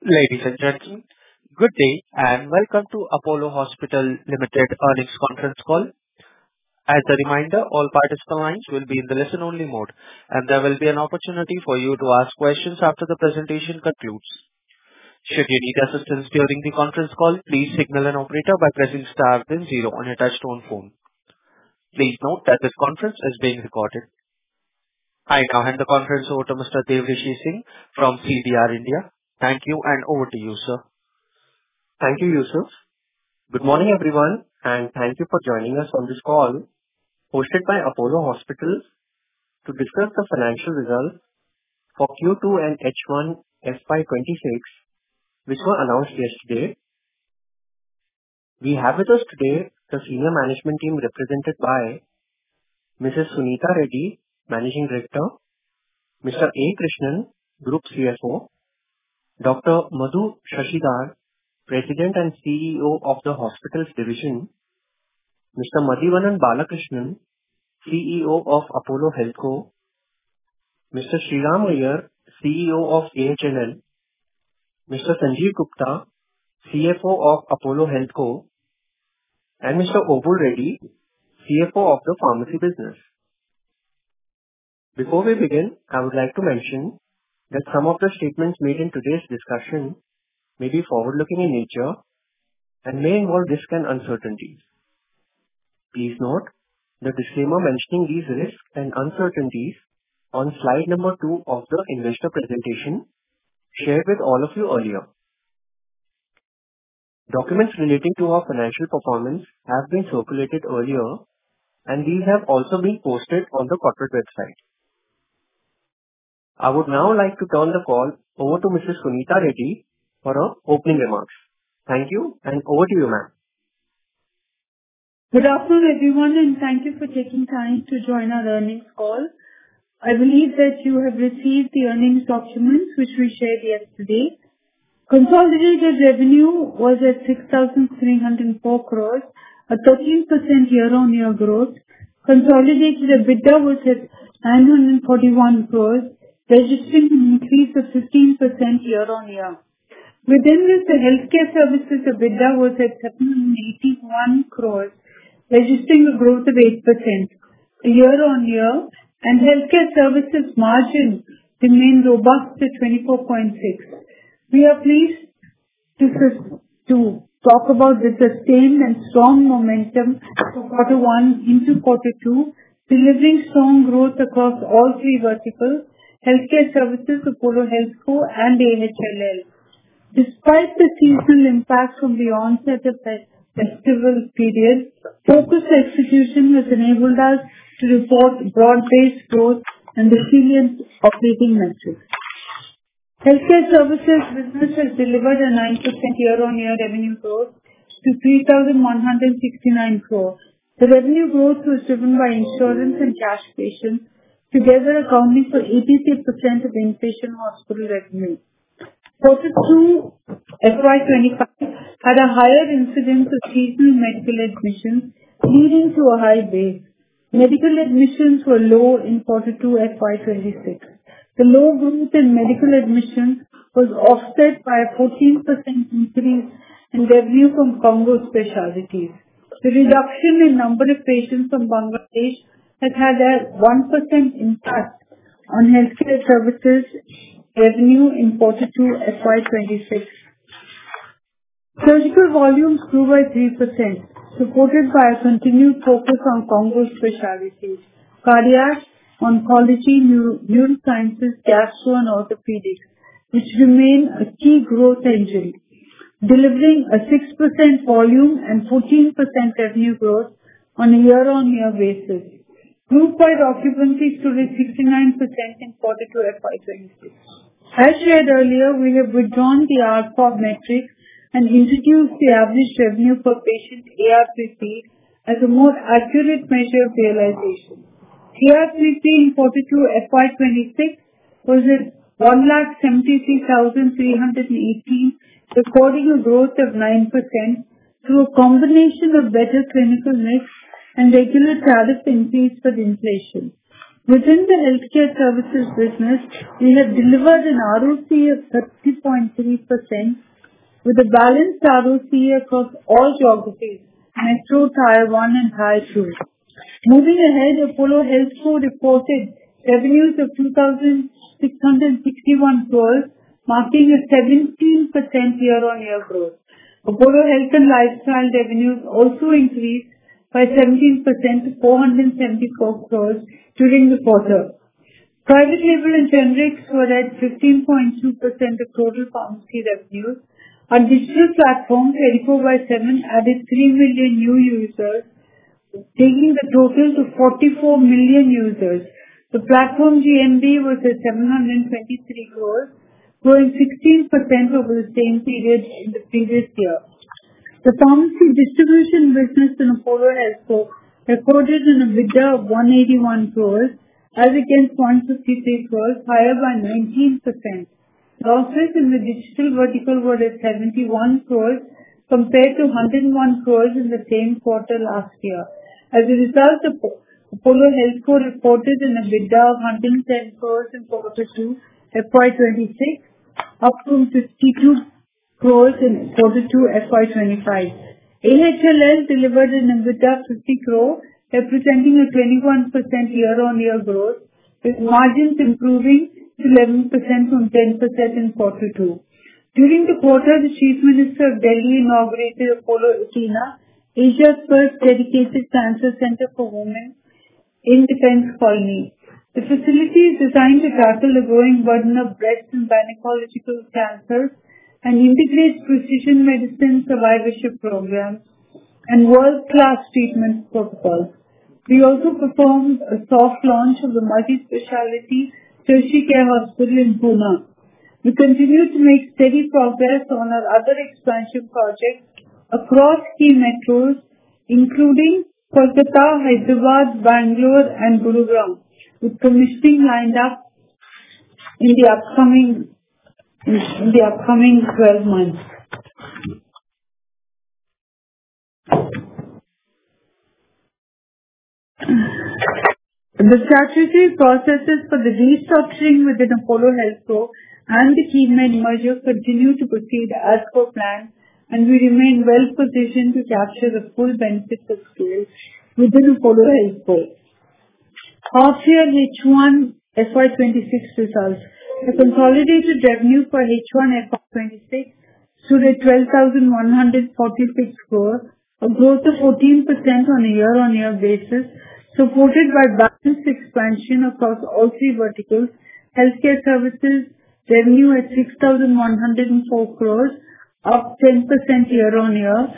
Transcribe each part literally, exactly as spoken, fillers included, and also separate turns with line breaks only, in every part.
Ladies and gentlemen, good day and welcome to Apollo Hospital Limited earnings conference call. As a reminder, all participant lines will be in the listen-only mode, and there will be an opportunity for you to ask questions after the presentation concludes. Should you need assistance during the conference call, please signal an operator by pressing star then zero on your touchtone phone. Please note that this conference is being recorded. I now hand the conference over to Mister Devrishi Singh from C D R India. Thank you, and over to you, sir.
Thank you, Yusuf. Good morning, everyone, and thank you for joining us on this call hosted by Apollo Hospitals to discuss the financial results for Q two and H one F Y twenty-six, which were announced yesterday. We have with us today the senior management team represented by Missus Suneeta Reddy, Managing Director, Mister A. Krishnan, Group C F O, Doctor Madhu Shashidhar, President and C E O of the Hospitals Division, Mister Madhivanan Balakrishnan, C E O of Apollo HealthCo, Mister Sriram Iyer, C E O of A H L L, Mister Sanjeev Gupta, C F O of Apollo HealthCo, and Mister Obul Reddy, C F O of the Pharmacy Business. Before we begin, I would like to mention that some of the statements made in today's discussion may be forward-looking in nature and may involve risk and uncertainties. Please note the disclaimer mentioning these risks and uncertainties on slide number two of the investor presentation shared with all of you earlier. Documents relating to our financial performance have been circulated earlier, and these have also been posted on the corporate website. I would now like to turn the call over to Missus Suneeta Reddy for her opening remarks. Thank you, and over to you, ma'am.
Good afternoon, everyone, and thank you for taking time to join our earnings call. I believe that you have received the earnings documents which we shared yesterday. Consolidated revenue was at six thousand three hundred four crores, a thirteen percent year-on-year growth. Consolidated EBITDA was at nine hundred forty-one crores, registering an increase of fifteen percent year-on-year. Within this, the healthcare services EBITDA was at seven hundred eighty-one crores, registering a growth of eight percent year-on-year, and healthcare services margin remained robust at twenty-four point six. We are pleased to, to talk about the sustained and strong momentum for quarter one into quarter two, delivering strong growth across all three verticals: healthcare services, Apollo HealthCo, and A H L L. Despite the seasonal impact from the onset of the festival period, focused execution has enabled us to report broad-based growth and resilient operating metrics. Healthcare services business has delivered a nine percent year-on-year revenue growth to three thousand one hundred sixty-nine crores. The revenue growth was driven by insurance and cash patients, together accounting for eighty-three percent of inpatient hospital revenue. Quarter two F Y twenty-five had a higher incidence of seasonal medical admissions, leading to a high base. Medical admissions were low in quarter two F Y twenty-six. The low growth in medical admissions was offset by a fourteen percent increase in revenue from Congo specialties. The reduction in number of patients from Bangladesh has had a one percent impact on healthcare services revenue in quarter two F Y twenty-six. Surgical volumes grew by three percent, supported by a continued focus on Congo specialties: cardiac, oncology, neuro- neurosciences, gastro, and orthopedics, which remain a key growth engine, delivering a six percent volume and fourteen percent revenue growth on a year-on-year basis. Group-wide occupancy stood at sixty-nine percent in quarter two F Y twenty-six. As shared earlier, we have withdrawn the R P O B metric and introduced the average revenue per patient A R P P as a more accurate measure of realization. A R P P in quarter two F Y twenty-six was at one lakh seventy-three thousand three hundred eighteen, recording a growth of nine percent through a combination of better clinical mix and regular tariff increase for inflation. Within the healthcare services business, we have delivered an R O C E of thirty point three percent with a balanced R O C E across all geographies, Metro, Tier one and Tier two. Moving ahead, Apollo HealthCo reported revenues of two thousand six hundred sixty-one crores, marking a seventeen percent year-on-year growth. Apollo Health and Lifestyle revenues also increased by seventeen percent to four hundred seventy-four crores during the quarter. Private label and generics were at fifteen point two percent of total pharmacy revenues. Our digital platform, twenty-four by seven, added three million new users, taking the total to forty-four million users. The platform G M V was at seven hundred twenty-three crores, growing sixteen percent over the same period in the previous year. The pharmacy distribution business in Apollo HealthCo recorded an EBITDA of one hundred eighty-one crores as against one hundred fifty-three crores, higher by nineteen percent. Losses in the digital vertical were at seventy-one crores compared to one hundred one crores in the same quarter last year. As a result, Apollo HealthCo reported an EBITDA of one hundred ten crores in quarter two F Y twenty-six, up from fifty-two crores in quarter two F Y twenty-five. A H L L delivered an EBITDA of fifty crores, representing a twenty-one percent year-on-year growth, with margins improving to eleven percent from ten percent in quarter two. During the quarter, the Chief Minister of Delhi inaugurated Apollo Athena, Asia's first dedicated cancer center for women in Defence Colony. The facility is designed to tackle the growing burden of breast and gynecological cancers and integrates precision medicine survivorship programs and world-class treatment protocols. We also performed a soft launch of the multi-speciality tertiary care hospital in Pune. We continue to make steady progress on our other expansion projects across key metros, including Kolkata, Hyderabad, Bangalore, and Gurugram, with commissioning lined up in the upcoming in the upcoming twelve months. The statutory processes for the restructuring within Apollo HealthCo and the Keimed merger continue to proceed as per plan, and we remain well positioned to capture the full benefits of scale within Apollo HealthCo. Half-year H one F Y twenty-six results. The consolidated revenue for H one F Y twenty-six stood at twelve thousand one hundred forty-six crores, a growth of fourteen percent on a year-on-year basis, supported by balanced expansion across all three verticals. Healthcare services revenue at six thousand one hundred four crores, up ten percent year-on-year,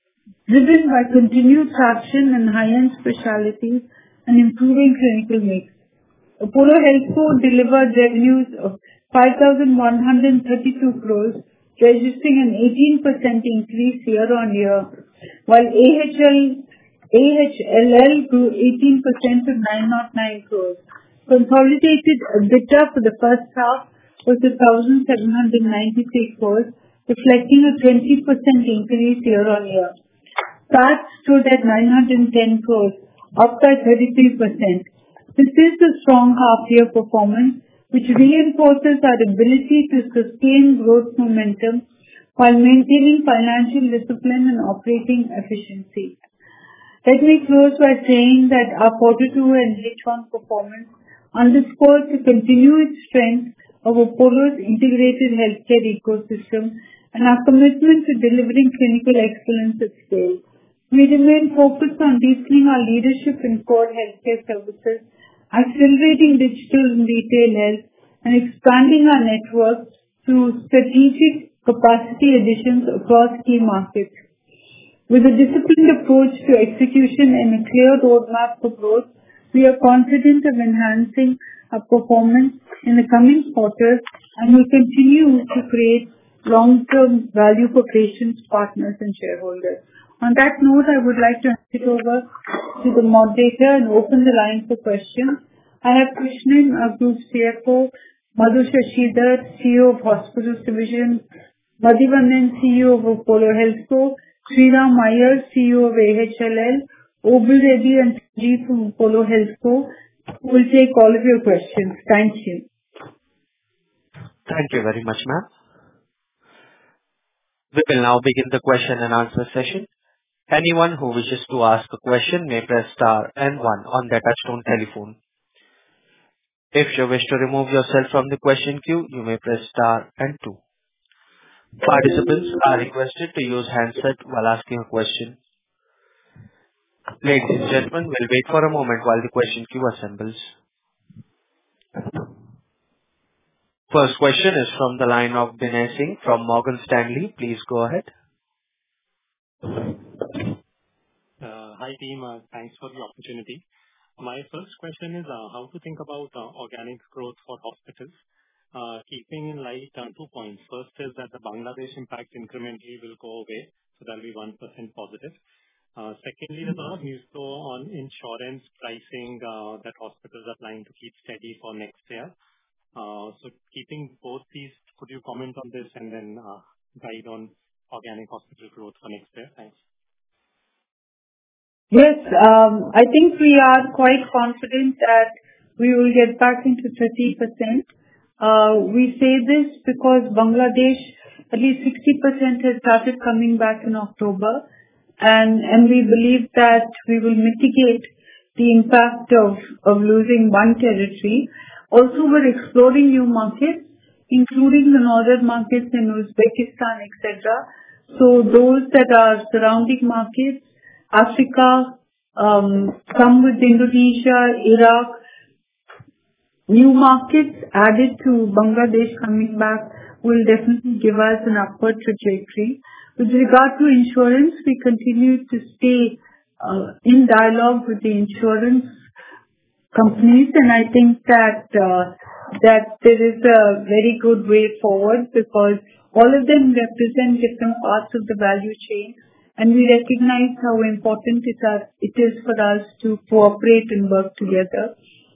driven by continued traction in high-end specialties and improving clinical mix. Apollo HealthCo delivered revenues of five thousand one hundred thirty-two crores, registering an eighteen percent increase year-on-year, while A H L A H L L grew eighteen percent to nine hundred nine crores. Consolidated EBITDA for the first half was one thousand seven hundred ninety-three crores, reflecting a twenty percent increase year-on-year. P A T stood at nine hundred ten crores, up by thirty-three percent. This is a strong half-year performance, which reinforces our ability to sustain growth momentum while maintaining financial discipline and operating efficiency. Let me close by saying that our quarter two and H one performance underscores the continued strength of Apollo's integrated healthcare ecosystem and our commitment to delivering clinical excellence at scale. We remain focused on deepening our leadership in core healthcare services, accelerating digital and retail health, and expanding our network through strategic capacity additions across key markets. With a disciplined approach to execution and a clear roadmap for growth, we are confident of enhancing our performance in the coming quarters and will continue to create long-term value for patients, partners, and shareholders. On that note, I would like to hand it over to the moderator and open the line for questions. I have Krishnan, our Group C F O, Madhu Sasidhar, C E O of Hospitals Division, Madhivanan, C E O of Apollo HealthCo, Sriram Iyer, C E O of A H L L, Obul Reddy and Sanjeev from Apollo HealthCo, who will take all of your questions. Thank you.
Thank you very much, ma'am. We will now begin the question and answer session. Anyone who wishes to ask a question may press star and one on their touchtone telephone. If you wish to remove yourself from the question queue, you may press star and two. Participants are requested to use handset while asking a question. Ladies and gentlemen, we'll wait for a moment while the question queue assembles. First question is from the line of Binay Singh from Morgan Stanley. Please go ahead.
Uh, hi team, uh, thanks for the opportunity. My first question is uh, how to think about uh, organic growth for hospitals, uh, keeping in light uh, two points. First is that the Bangladesh impact incrementally will go away, so that will be one percent positive. Uh, secondly, there's a lot of news flow on insurance pricing uh, that hospitals are planning to keep steady for next year. Uh, so keeping both these, could you comment on this and then uh, guide on organic hospital growth for next year? Thanks.
Yes, um, I think we are quite confident that we will get back into thirty percent. Uh, we say this because Bangladesh, at least sixty percent has started coming back in October, and, and we believe that we will mitigate the impact of, of losing one territory. Also, we're exploring new markets, including the northern markets in Uzbekistan, et cetera. So those that are surrounding markets, Africa, um, some with Indonesia, Iraq, new markets added to Bangladesh coming back will definitely give us an upward trajectory. With regard to insurance, we continue to stay uh, in dialogue with the insurance companies, and I think that uh, that there is a very good way forward because all of them represent different parts of the value chain, and we recognize how important it, are, it is for us to cooperate and work together.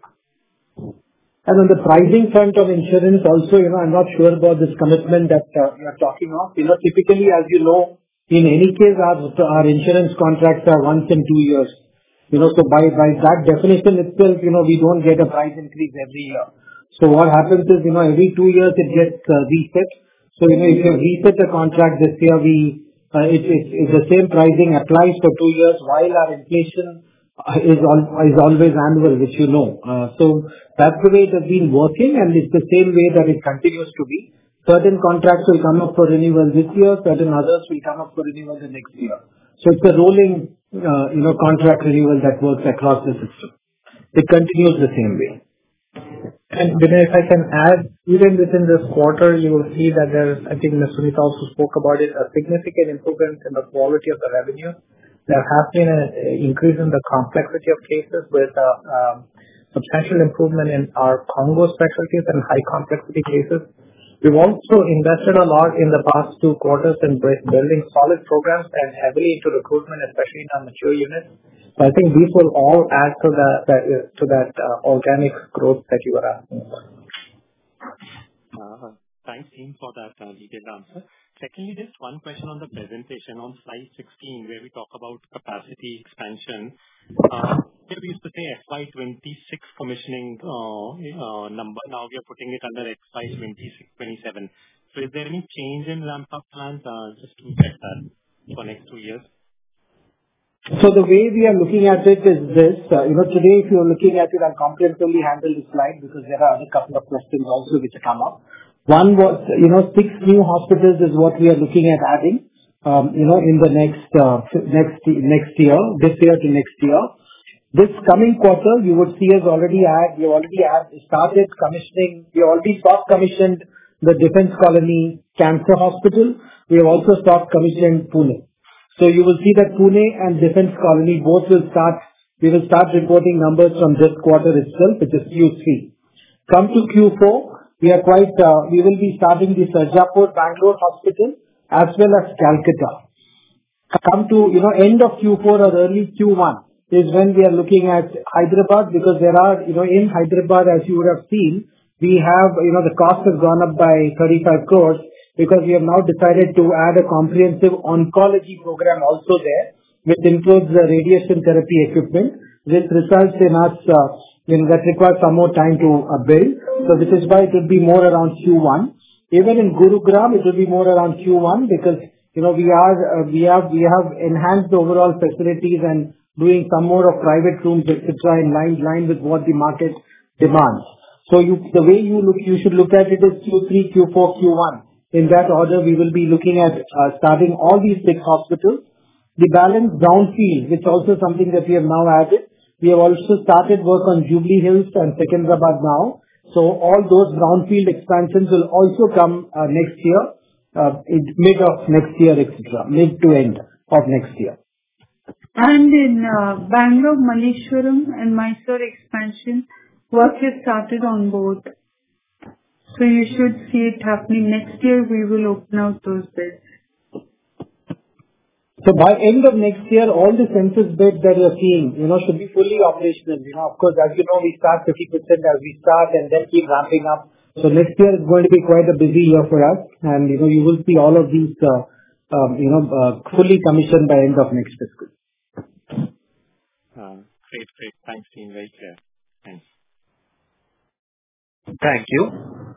And on the pricing front of insurance also, you know, I'm not sure about this commitment that uh, you are talking of. You know, typically, as you know, in any case, our, our insurance contracts are once in two years. You know, so by, by that definition itself, you know, we don't get a price increase every year. So what happens is, you know, every two years it gets uh, reset. So, you know, if you reset the contract this year, we, uh, it, it, it, the same pricing applies for two years while our inflation uh, is, al is always annual, which you know. Uh, so that's the way it has been working, and it's the same way that it continues to be. Certain contracts will come up for renewal this year, certain others will come up for renewal the next year. So it's a rolling, uh, you know, contract renewal that works across the system. It continues the same way.
And Vinay, if I can add, even within this quarter, you will see that there's, I think Miz Sunita also spoke about it, a significant improvement in the quality of the revenue. There has been an increase in the complexity of cases with a um, substantial improvement in our Congo specialties and high complexity cases. We've also invested a lot in the past two quarters in building solid programs and heavily into recruitment, especially in our mature units. So I think these will all add to that, that to that uh, organic growth that you were asking about.
Uh, thanks, team, for that uh, detailed answer. Secondly, just one question on the presentation on slide sixteen, where we talk about capacity expansion. Uh, we used to say F Y twenty-six commissioning uh, uh, number. Now we are putting it under F Y twenty-six twenty-seven. So is there any change in ramp-up plans? Uh, just to get that for next two years.
So the way we are looking at it is this. Uh, you know, today if you are looking at it, I'll comprehensively handle this slide because there are a couple of questions also which come up. One was, you know, six new hospitals is what we are looking at adding, um, you know, in the next, uh, next, next year, this year to next year. This coming quarter, you would see us already add, we already add, started commissioning, we already stopped commissioned the Defense Colony Cancer Hospital. We have also stopped commissioning Pune. So you will see that Pune and Defense Colony both will start, we will start reporting numbers from this quarter itself, which is Q three. Come to Q four, we are quite, uh, we will be starting the Sarjapur Bangalore Hospital as well as Calcutta. Come to, you know, end of Q four or early Q one is when we are looking at Hyderabad because there are, you know, in Hyderabad, as you would have seen, we have, you know, the cost has gone up by thirty-five crores because we have now decided to add a comprehensive oncology program also there. which includes the radiation therapy equipment, which results in us, uh, you know, that requires some more time to uh, build. So which is why it will be more around Q one. Even in Gurugram, it will be more around Q one because, you know, we are, uh, we have, we have enhanced the overall facilities and doing some more of private rooms, et cetera, in line, line with what the market demands. So you, the way you look, you should look at it is Q three, Q four, Q one. In that order, we will be looking at uh, starting all these six hospitals. The balance brownfield, which also something that we have now added. We have also started work on Jubilee Hills and Secunderabad now. So all those brownfield expansions will also come uh, next year, uh, in mid of next year, et cetera, mid to end of next year.
And in uh, Bangalore, Malleshwaram and Mysore expansion, work has started on both. So you should see it happening next year. We will open out those beds.
So by end of next year, all the census beds that you're seeing, you know, should be fully operational. You know, of course, as you know, we start fifty percent as we start and then keep ramping up. So next year is going to be quite a busy year for us. And, you know, you will see all of these, uh, um, you know, uh, fully commissioned by end of next fiscal.
Uh, great, great. Thanks, team. Very clear. Thanks.
Thank you.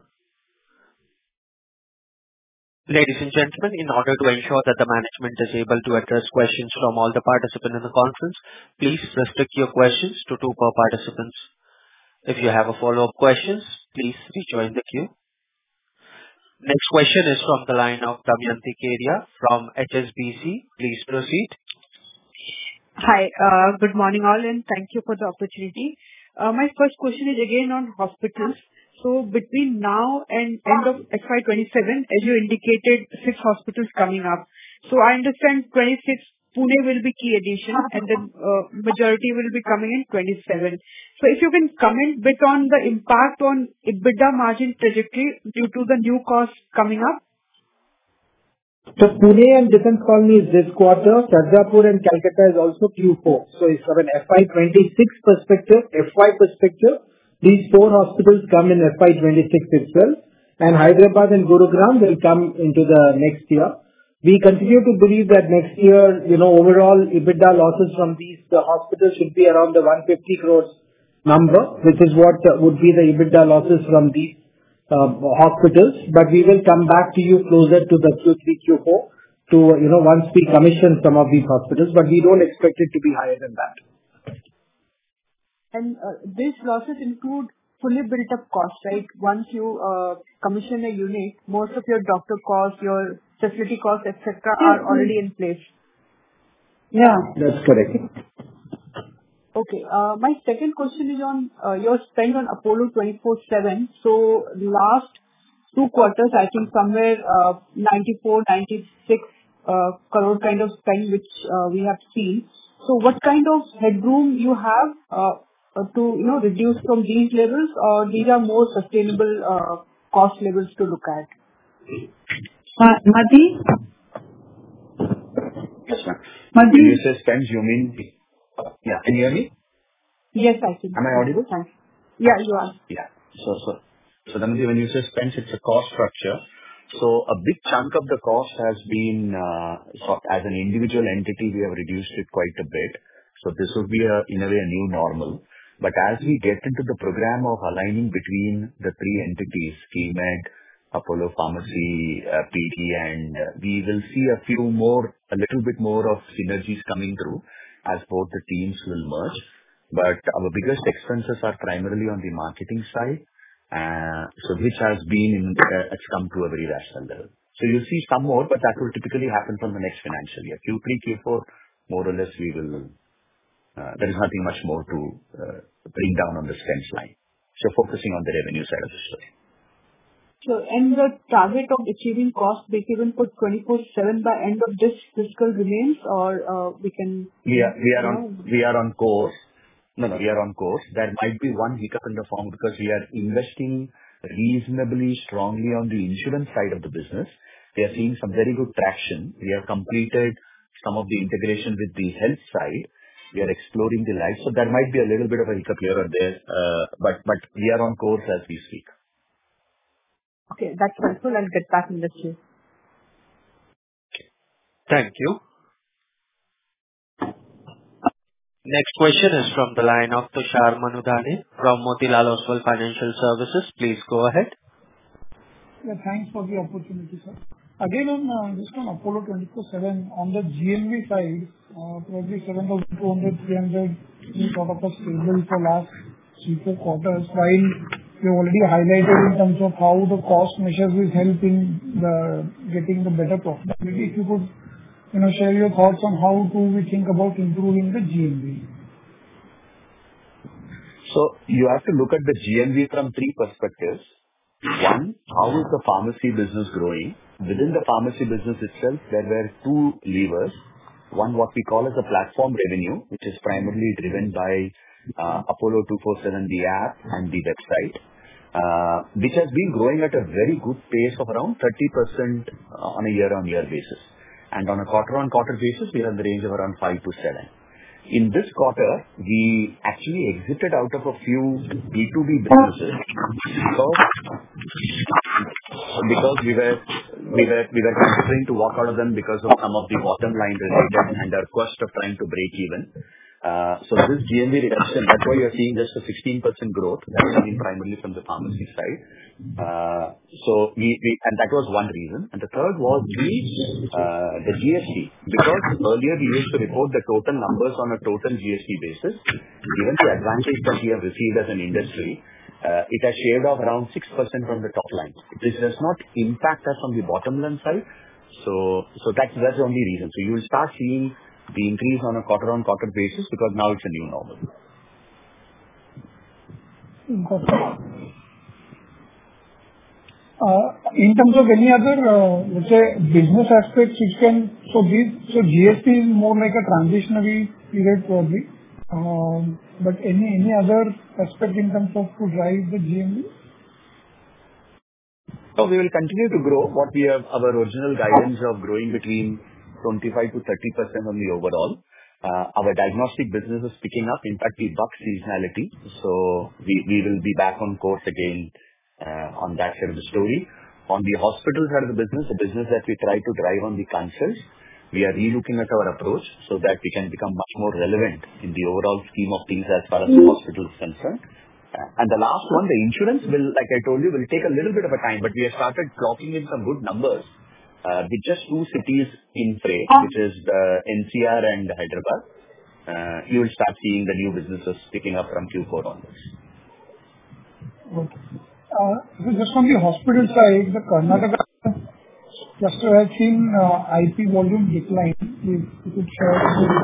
Ladies and gentlemen, in order to ensure that the management is able to address questions from all the participants in the conference, please restrict your questions to two per participants. If you have a follow-up questions, please rejoin the queue. Next question is from the line of Damayanti Keria from H S B C. Please proceed.
Hi, uh, good morning all, and thank you for the opportunity. Uh, my first question is again on hospitals. So between now and end of F Y twenty-seven, as you indicated, six hospitals coming up. So I understand twenty-six, Pune will be key addition, and then uh, majority will be coming in twenty-seven. So if you can comment bit on the impact on EBITDA margin trajectory due to the new costs coming up.
So Pune and Defence Colony is this quarter. Sarjapur and Calcutta is also Q four. So it's from an F Y twenty-six perspective, F Y perspective, these four hospitals come in F Y twenty-six itself, and Hyderabad and Gurugram will come into the next year. We continue to believe that next year, you know, overall EBITDA losses from these uh, hospitals should be around the one hundred fifty crores number, which is what uh, would be the EBITDA losses from these uh, hospitals. But we will come back to you closer to the Q three, Q four to, you know, once we commission some of these hospitals, but we don't expect it to be higher than that.
And uh, these losses include fully built up costs, right? Once you uh, commission a unit, most of your doctor costs, your facility costs, et cetera, are already in place.
Yeah, that's correct.
Okay. Uh, my second question is on uh, your spend on Apollo twenty-four seven. So last two quarters, I think somewhere uh, ninety-four, ninety-six uh, crore kind of spend which uh, we have seen. So what kind of headroom you have uh, to, you know, reduce from these levels, or these are more sustainable uh, cost levels to look at?
Uh, Madhi?
Yes, ma'am.
Madhi?
When you say spends, you mean... Yeah, can you hear me?
Yes, I think.
Am I audible?
Thanks. Yeah, you are.
Yeah. So, so, so Damayanti, when you say spends, it's a cost structure. So a big chunk of the cost has been, uh, so as an individual entity, we have reduced it quite a bit. So this would be a, in a way, a new normal. But as we get into the program of aligning between the three entities, Keimed, Apollo Pharmacy, uh, P T, and uh, we will see a few more, a little bit more of synergies coming through as both the teams will merge. But our biggest expenses are primarily on the marketing side, uh, so which has been, in, uh, it's come to a very rational level. So you'll see some more, but that will typically happen from the next financial year. Q three, Q four, more or less we will, uh, there is nothing much more to uh, bring down on the spends line. So focusing on the revenue side of the story.
Sure. And the target of achieving cost breakeven for twenty-four seven by end of this fiscal remains, or uh, we can...
We are, we are on, we are on course. No, no, we are on course. There might be one hiccup in the form because we are investing reasonably strongly on the insurance side of the business. We are seeing some very good traction. We have completed some of the integration with the health side. We are exploring the life. So there might be a little bit of a hiccup here or there, uh, but, but we are on course as we speak.
Okay, that's helpful. I'll get back in the queue.
Thank you. Next question is from the line of Tushar Manudhane from Motilal Oswal Financial Services. Please go ahead.
Yeah, thanks for the opportunity, sir. Again, on just on Apollo twenty-four seven, on the G M V side, probably seven thousand two hundred, three hundred is sort of a stable for last three, four quarters, while you already highlighted in terms of how the cost measures is helping the getting the better profitability. If you could, you know, share your thoughts on how do we think about improving the G M V?
So you have to look at the G M V from three perspectives. One, how is the pharmacy business growing? Within the pharmacy business itself, there were two levers. One, what we call as a platform revenue, which is primarily driven by uh, Apollo two forty-seven, the app and the website, uh, which has been growing at a very good pace of around thirty percent on a year-on-year basis. And on a quarter-on-quarter basis, we are in the range of around five to seven. In this quarter, we actually exited out of a few B two B businesses because, because we were we were we were considering to walk out of them because of some of the bottom line related and our quest of trying to break even. Uh, so this G M V reduction, that's why you're seeing just a sixteen percent growth. That's coming primarily from the pharmacy side. Uh, so we, we, and that was one reason. And the third was the, uh, the G S T. Because earlier we used to report the total numbers on a total G S T basis, given the advantage that we have received as an industry, uh, it has shaved off around six percent from the top line. This does not impact us on the bottom line side. So, so that's, that's the only reason. So you will start seeing the increase on a quarter-on-quarter basis because now it's a new normal.
Uh, in terms of any other, uh, let's say, business aspects which can, so these, so G S T is more like a transitionary period probably, um, but any, any other aspect in terms of to drive the G M V?
So we will continue to grow what we have, our original guidance of growing between twenty-five to thirty percent on the overall. Uh, our diagnostic business is picking up. In fact, we buck seasonality. So we, we will be back on course again uh, on that side of the story. On the hospital side of the business, the business that we try to drive on the consults, we are relooking at our approach so that we can become much more relevant in the overall scheme of things as far as the hospital is concerned. Uh, and the last one, the insurance will, like I told you, will take a little bit of a time, but we have started clocking in some good numbers. Uh, with just two cities in play, which is uh, N C R and Hyderabad, uh, you will start seeing the new businesses picking up from Q four onwards.
Okay. Uh, so just on the hospital side, the Karnataka cluster has seen uh, I P volume decline. If you could share.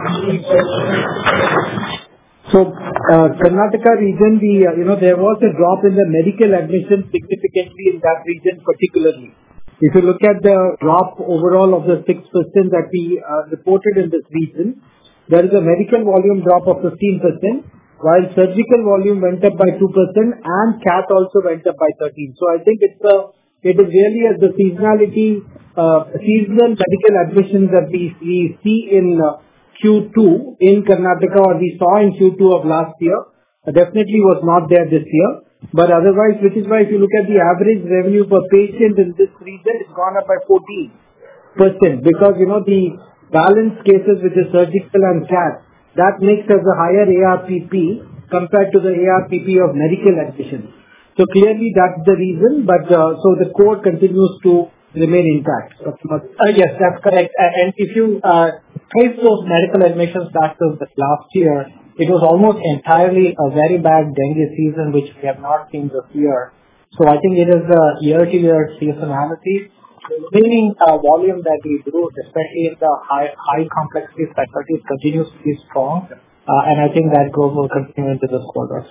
So, uh, Karnataka region, the uh, you know there was a drop in the medical admission significantly in that region particularly. If you look at the drop overall of the six percent that we uh, reported in this region, there is a medical volume drop of fifteen percent, while surgical volume went up by two percent and cath also went up by thirteen. So I think it's a, it is really as the seasonality, uh, seasonal medical admissions that we, we see in uh, Q two in Karnataka or we saw in Q two of last year, uh, definitely was not there this year. But otherwise, which is why if you look at the average revenue per patient in this region, it's gone up by fourteen percent because, you know, the balance cases which is surgical and cath, that makes us a higher A R P P compared to the A R P P of medical admissions. So clearly that's the reason, but uh, so the core continues to remain intact.
Uh, yes, that's correct. And if you uh, trace those medical admissions back to the last year, it was almost entirely a very bad dengue season, which we have not seen this year. So I think it is a year-to-year seasonality. The remaining uh, volume that we grew, especially in the high, high complexity specialties, continues to be strong. Uh, and I think that growth will continue into this quarter.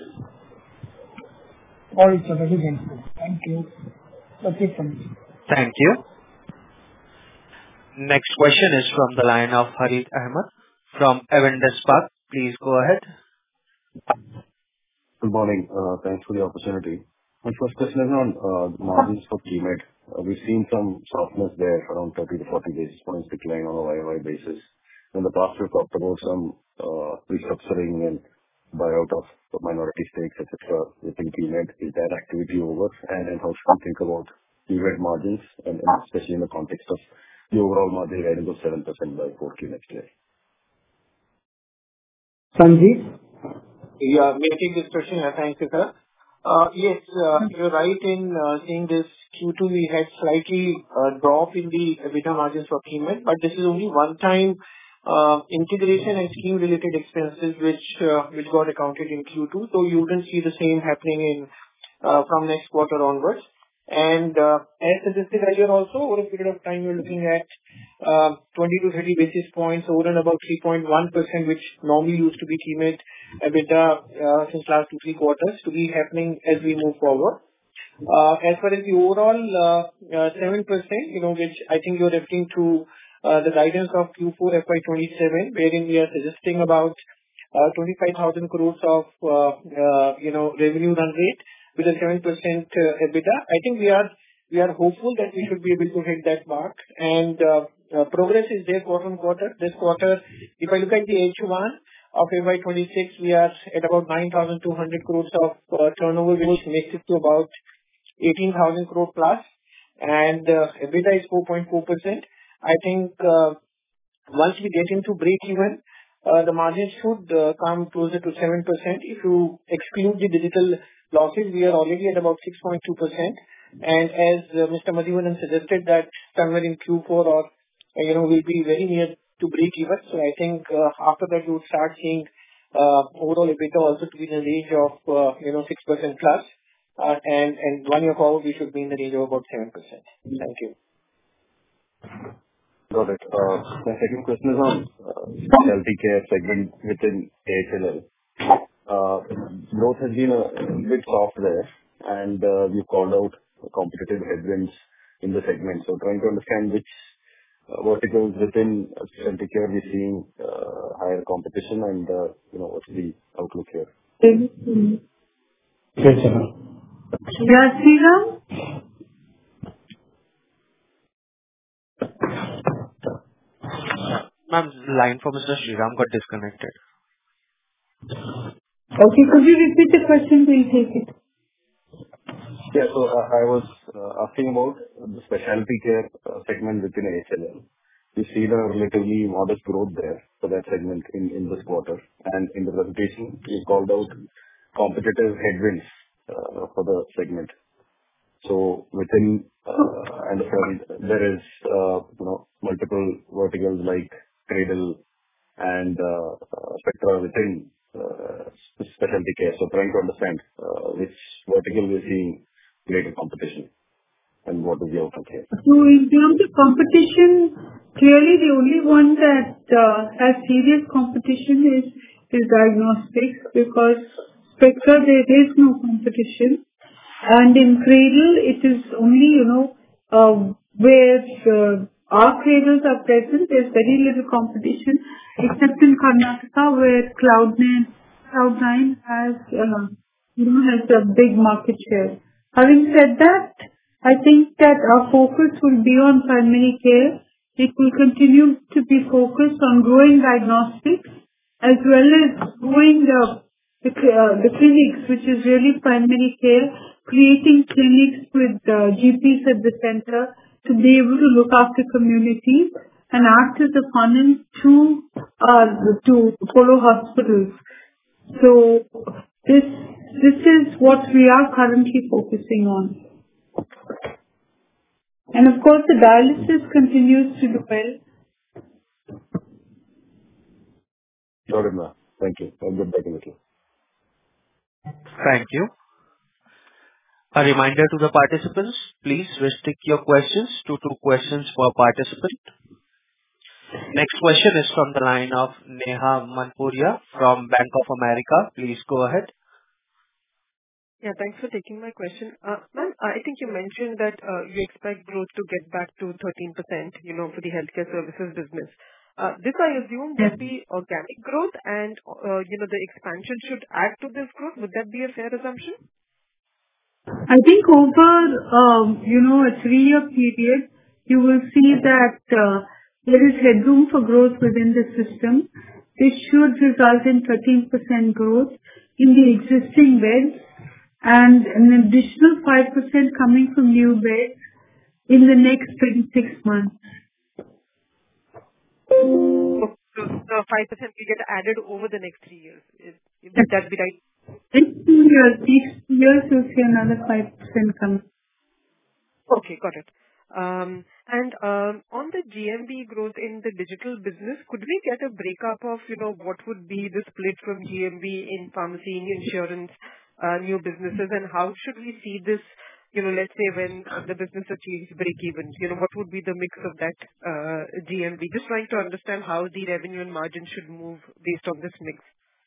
All right, sir. That is helpful. Thank you. That's it from me.
Thank you. Next question is from the line of Harith Ahmed from Avendus Spark. Please go ahead.
Good morning. Uh, thanks for the opportunity. My first question is on uh, margins for Keimed. Uh, we've seen some softness there, around thirty to forty basis points decline on a Y O Y basis. In the past, we've talked about some uh, restructuring and buyout of minority stakes, et cetera within Keimed. Is that activity over? And, and how should we think about Keimed margins, and, and especially in the context of the overall margin guidance of seven percent by four Q next year?
Sanjeev?
Yeah, may I take this question? Uh, Thanks, sir. Uh, Yes, uh, you're right in uh, saying this Q two we had slightly uh, drop in the EBITDA margins for Keimed, but this is only one time uh, integration and scheme related expenses which uh, which got accounted in Q two. So you wouldn't see the same happening in uh, from next quarter onwards. And uh, as suggested earlier also, over a period of time, we're looking at uh, twenty to thirty basis points over and about three point one percent, which normally used to be Keimed EBITDA uh, since last two, three quarters, to be happening as we move forward. Uh, As far as the overall uh, uh, seven percent, you know, which I think you're referring to uh, the guidance of Q four F Y twenty-seven, wherein we are suggesting about uh, twenty-five thousand crores of, uh, uh, you know, revenue run rate with a seven percent uh, EBITDA. I think we are we are hopeful that we should be able to hit that mark. And uh, uh, progress is there quarter-on-quarter. This quarter, if I look at the H one of F Y twenty-six, we are at about nine thousand two hundred crores of uh, turnover, which makes it to about eighteen thousand crore plus, and uh, EBITDA is four point four percent. I think uh, once we get into break-even, uh, the margins should uh, come closer to seven percent. If you exclude the digital losses, we are already at about six point two percent. And as uh, Mister Madhivanan suggested, that somewhere in Q four or, uh, you know, we'll be very near to break-even. So I think uh, after that, you would start seeing uh, overall EBITDA also to be in the range of, uh, you know, six percent plus. Uh, and, and one year forward, we should be in the range of about seven percent. Thank you.
Got it. Uh, My second question is on uh, specialty care segment within A H L L. Uh, Growth has been a bit soft there, and uh, you called out competitive headwinds in the segment. So trying to understand which uh, verticals within uh, specialty care we're seeing uh, higher competition and, uh, you know, what's the outlook here?
Yes, sir.
Yeah, Sriram?
Ma'am, the line for Mister Sriram got disconnected.
Okay, could you repeat the question? We'll take it.
Yeah. So uh, I was uh, asking about the specialty care uh, segment within A H L L. We see the relatively modest growth there for that segment in in this quarter. And in the presentation, you called out competitive headwinds uh, for the segment. So within, uh, I understand there is, uh, you know, multiple verticals like Cradle and uh, uh, Spectra within uh, specialty care. So trying to understand uh, which vertical we're seeing greater competition and what is the outlook here.
So in terms of competition, clearly the only one that uh, has serious competition is is diagnostics, because Spectra there is no competition, and in Cradle it is only, you know, uh, where uh, our cradles are present. There's very little competition, except in Karnataka where Cloud nine Cloud nine has uh, you know has a big market share. Having said that, I think that our focus will be on primary care. It will continue to be focused on growing diagnostics as well as growing the the, uh, the clinics, which is really primary care, creating clinics with uh, G Ps at the center to be able to look after communities and act as a funnel to uh, to Apollo hospitals. So this this is what we are currently focusing on. And of course, the dialysis continues to do well.
Got it, ma'am. Thank you. I'll get back in with you.
Thank you. A reminder to the participants, please restrict your questions to two questions per participant. Next question is from the line of Neha Manpuria from Bank of America. Please go ahead.
Yeah, thanks for taking my question. Uh, Ma'am, I think you mentioned that uh, you expect growth to get back to thirteen percent, you know, for the healthcare services business. Uh, This, I assume, would be organic growth and, uh, you know, the expansion should add to this growth. Would that be a fair assumption?
I think over, um, you know, a three-year period, you will see that uh, there is headroom for growth within the system. This should result in thirteen percent growth in the existing beds and an additional five percent coming from new beds in the next twenty-six months.
So the five percent will get added over the next three years. Would that be right?
Next two years, next two years you'll see another five percent come.
Okay, got it. Um, and um, on the G M V growth in the digital business, could we get a breakup of, you know, what would be the split from G M V in pharmacy, insurance, uh, new businesses, and how should we see this, you know, let's say when uh, the business achieves break even, you know, what would be the mix of that uh, G M V? Just trying to understand how the revenue and margin should move based on this mix.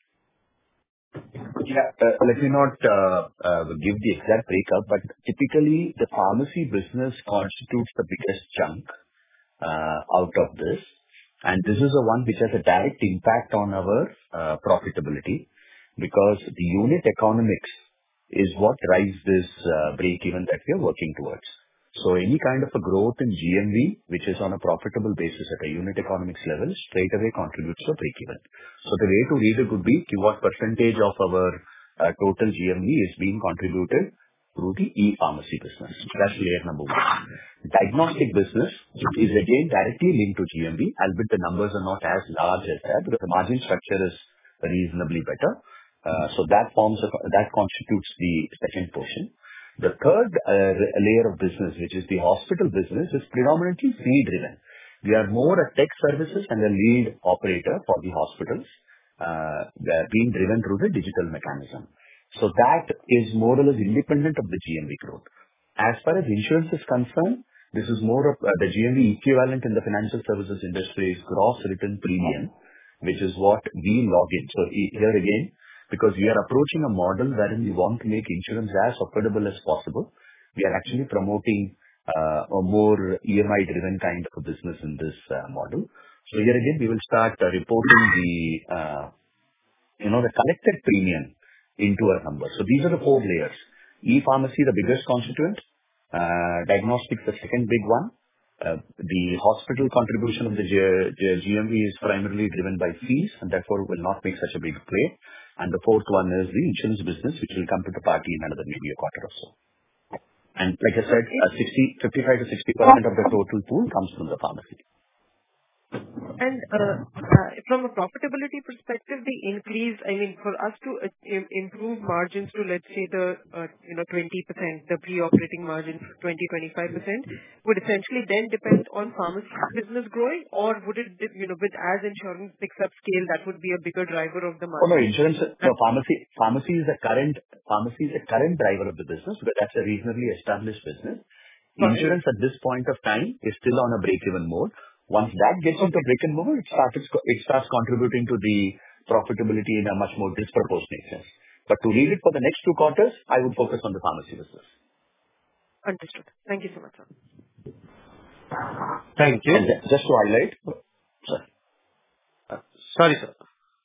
Yeah. uh, Let me not uh, uh, give the exact breakup, but typically the pharmacy business constitutes the biggest chunk uh, out of this. And this is the one which has a direct impact on our uh, profitability, because the unit economics is what drives this uh, break-even that we are working towards. So any kind of a growth in G M V, which is on a profitable basis at a unit economics level, straight away contributes to a break-even. So the way to read it would be what percentage of our uh, total G M V is being contributed through the e-pharmacy business. That's layer number one. Diagnostic business is again directly linked to G M V, albeit the numbers are not as large as that, because the margin structure is reasonably better. Uh, so that forms a, that constitutes the second portion. The third uh, layer of business, which is the hospital business, is predominantly fee-driven. We are more a tech services and a lead operator for the hospitals, uh, being driven through the digital mechanism. So that is more or less independent of the G M V growth. As far as insurance is concerned, this is more of uh, the G M V equivalent in the financial services industry is gross written premium, which is what we log in. So here again, because we are approaching a model wherein we want to make insurance as affordable as possible, we are actually promoting uh, a more E M I-driven kind of a business in this uh, model. So here again, we will start uh, reporting the, uh, you know, the collected premium into our numbers. So these are the four layers. E-pharmacy, the biggest constituent. Uh, diagnostics, the second big one. Uh, the hospital contribution of the G- G- G M V is primarily driven by fees, and therefore will not make such a big play. And the fourth one is the insurance business, which will come to the party in another maybe a quarter or so. And like I said, uh, sixty, fifty-five to sixty percent of the total pool comes from the pharmacy.
And uh, uh, from a profitability perspective, the increase, I mean, for us to uh, im- improve margins to, let's say, the, uh, you know, twenty percent, the pre-operating margins, twenty to twenty-five percent, would essentially then depend on pharmacy business growing, or would it, you know, with as insurance picks up scale, that would be a bigger driver of the
Oh, no,
margin?
insurance, no, pharmacy, pharmacy is a current, pharmacy is a current driver of the business, because that's a reasonably established business. Insurance at this point of time is still on a break-even mode. Once that gets into break-even mode, it starts, it starts contributing to the profitability in a much more disproportionate sense. But to read it for the next two quarters, I would focus on the pharmacy business.
Understood. Thank you so much, sir.
Thank you.
And just to highlight, sorry.
Uh, sorry, sir.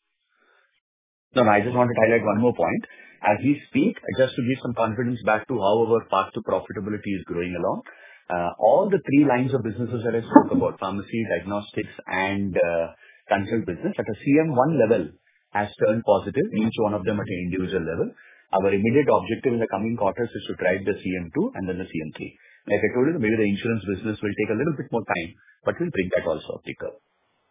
No, no, I just wanted to highlight one more point. As we speak, just to give some confidence back to how our path to profitability is growing along, uh, all the three lines of businesses that I spoke about, pharmacy, diagnostics, and uh, consult business at a C M one level has turned positive, each one of them at an individual level. Our immediate objective in the coming quarters is to drive the C M two and then the C M three. Like I told you, maybe the insurance business will take a little bit more time, but we'll bring that also up the curve.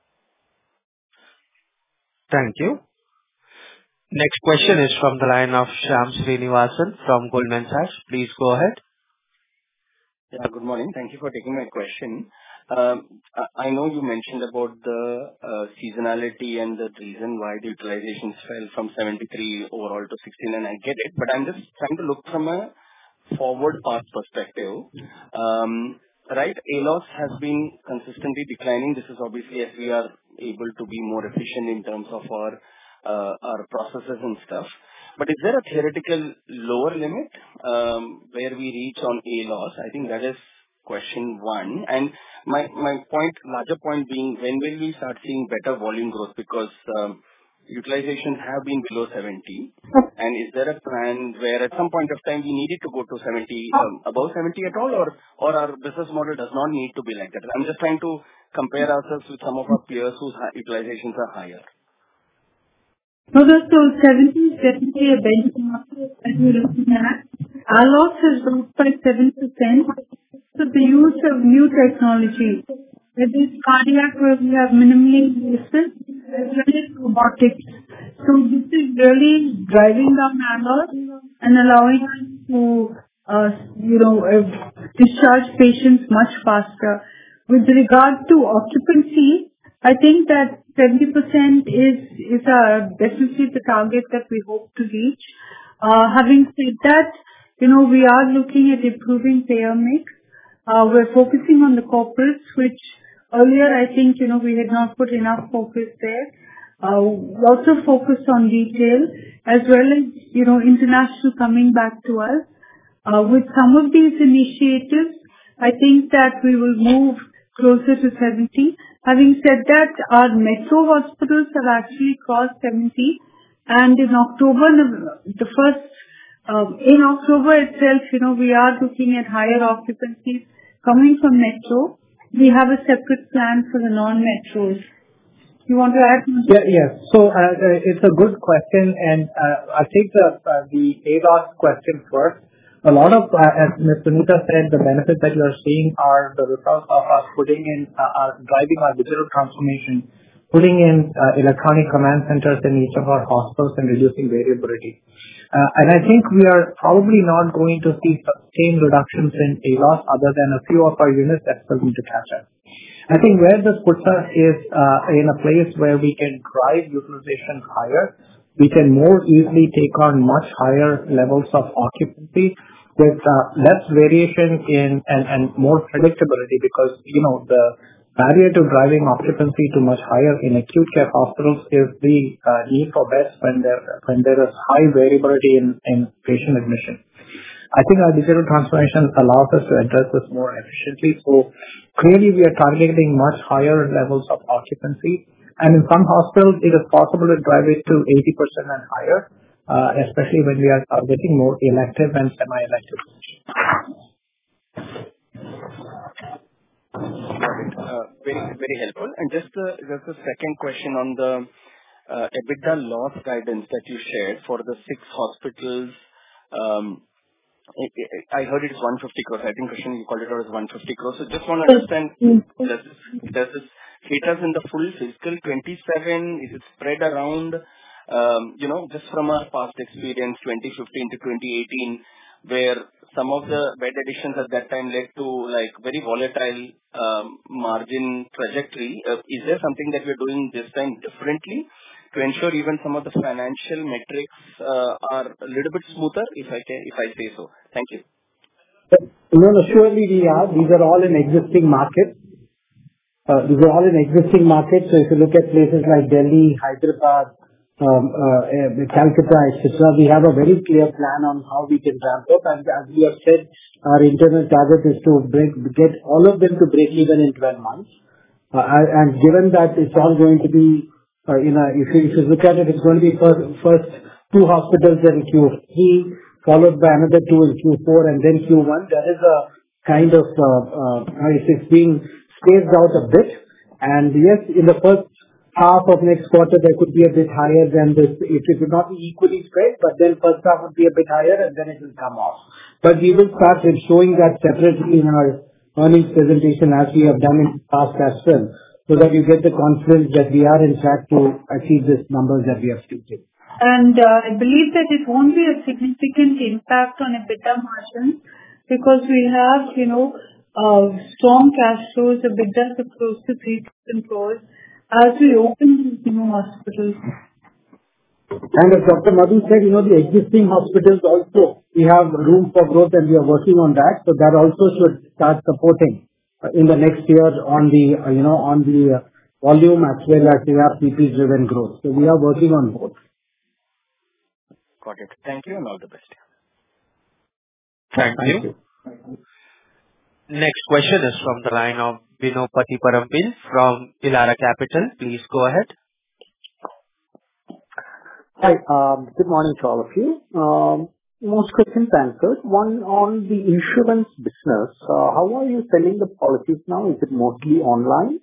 Thank you. Next question is from the line of Shyam Srinivasan from Goldman Sachs. Please go ahead.
Yeah, good morning. Thank you for taking my question. Um, I I know you mentioned about the uh, seasonality and the reason why the utilizations fell from seventy-three overall to sixty-nine. I get it, but I'm just trying to look from a forward path perspective. Um, Right, A L O S has been consistently declining. This is obviously as we are able to be more efficient in terms of our uh, our processes and stuff. But is there a theoretical lower limit um, where we reach on A L O S? I think that is question one. And my my point, larger point being, when will we start seeing better volume growth? Because um, utilizations have been below seventy. And is there a plan where at some point of time we needed to go to seventy, um, above seventy at all, or or our business model does not need to be like that? I'm just trying to compare ourselves with some of our peers whose hi- utilizations are higher.
So the so seventy is definitely a benchmark that we're looking at. Our loss has dropped by seven percent. So the use of new technology, whether it's cardiac where we have minimally invasive, as well as robotics. So this is really driving down errors and allowing us to, uh, you know, uh, discharge patients much faster. With regard to occupancy, I think that seventy percent is is uh, definitely the target that we hope to reach. Uh, having said that, you know, we are looking at improving payer mix. Uh, we're focusing on the corporates, which earlier I think, you know, we had not put enough focus there. Uh, lots of focus on retail as well as, you know, international coming back to us. Uh, with some of these initiatives, I think that we will move closer to seventy. Having said that, our metro hospitals have actually crossed seventy, and in October, the first, um, in October itself, you know, we are looking at higher occupancies coming from metro. We have a separate plan for the non-metros. You want to add?
Yeah, yes. So, uh, uh, it's a good question, and uh, I'll take the uh, the A L O S question first. A lot of, uh, as Miz Sunita said, the benefits that you are seeing are the result of us putting in, uh, our driving our digital transformation, putting in uh, electronic command centers in each of our hospitals and reducing variability. Uh, and I think we are probably not going to see sustained reductions in A L O S other than a few of our units that still need to catch up. I think where this puts us is uh, in a place where we can drive utilization higher. We can more easily take on much higher levels of occupancy with uh, less variation in and, and more predictability, because, you know, the barrier to driving occupancy to much higher in acute care hospitals is the uh, need for beds when there when there is high variability in, in patient admission. I think our digital transformation allows us to address this more efficiently. So clearly we are targeting much higher levels of occupancy. And in some hospitals, it is possible to drive it to eighty percent and higher, uh, especially when we are targeting more elective and semi-elective.
Uh, very, very helpful. And just the, just the second question on the uh, EBITDA loss guidance that you shared for the six hospitals. Um, I heard it is one hundred fifty crores. I think, Krishnan, you called it out as one hundred fifty crores. So just want to understand, does this, does this hit us in the full fiscal twenty-seven? Is it spread around, um, you know, just from our past experience, twenty fifteen to twenty eighteen, where some of the bed additions at that time led to like very volatile um, margin trajectory. Uh, is there something that we're doing this time differently to ensure even some of the financial metrics uh, are a little bit smoother, if I can, if I say so? Thank you.
No, no, surely we are. These are all in existing markets. Uh, these are all in existing markets. So if you look at places like Delhi, Hyderabad, um, uh, uh, Calcutta, et cetera, we have a very clear plan on how we can ramp up. And as we have said, our internal target is to break, get all of them to break even in twelve months. Uh, and given that it's all going to be, uh, you know, if you, if you look at it, it's going to be first, first two hospitals in Q three, followed by another two in Q four, and then Q one. There is a kind of, uh, uh, it's being spaced out a bit. And yes, in the first half of next quarter, there could be a bit higher than this. It, it would not be equally spread, but then first half would be a bit higher and then it will come off. But we will start with showing that separately in our earnings presentation as we have done in the past as well, so that you get the confidence that we are in track to achieve these numbers that we have stated.
And uh, I believe that it won't be a significant impact on EBITDA margins because we have, you know, uh, strong cash flows, EBITDA of close to three thousand crores as we open these new hospitals.
And as Doctor Madhu said, you know, the existing hospitals also, we have room for growth and we are working on that. So that also should start supporting uh, in the next year on the, uh, you know, on the uh, volume as well as the R P P-driven growth. So we are working on both.
Got it. Thank you and all the best.
Thank, Thank you. you. Next question is from the line of Bino Pathiparampil from Elara Capital. Please go ahead.
Hi, um, good morning to all of you. Um, most questions answered. One on the insurance business. Uh, how are you selling the policies now? Is it mostly online?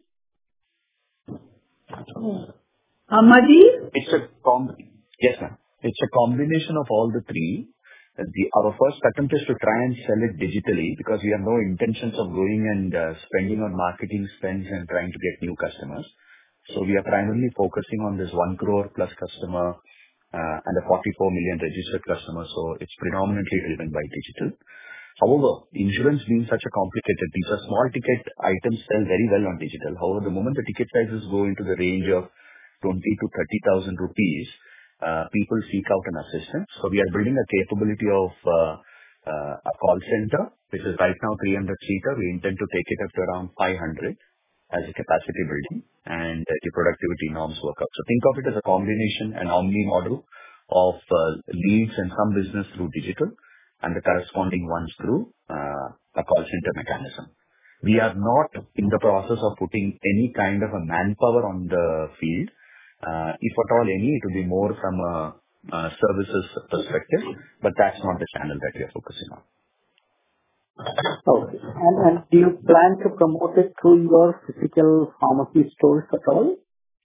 Amadi?
It's a com- yes, ma'am. It's a combination of all the three. The, our first attempt is to try and sell it digitally because we have no intentions of going and uh, spending on marketing spends and trying to get new customers. So we are primarily focusing on this one crore plus customer uh, and the forty-four million registered customers. So it's predominantly driven by digital. However, insurance being such a complicated, these are small ticket items sell very well on digital. However, the moment the ticket sizes go into the range of twenty to thirty thousand rupees, uh, people seek out an assistant. So we are building a capability of uh, uh, a call center, which is right now three hundred seater. We intend to take it up to around five hundred as a capacity building, and uh, the productivity norms work out. So think of it as a combination, an omni model of uh, leads and some business through digital and the corresponding ones through uh, a call center mechanism. We are not in the process of putting any kind of a manpower on the field. Uh, if at all any, it will be more from a, a services perspective, but that's not the channel that we are focusing on.
Okay. And, and do you plan to promote it through your physical pharmacy stores at all?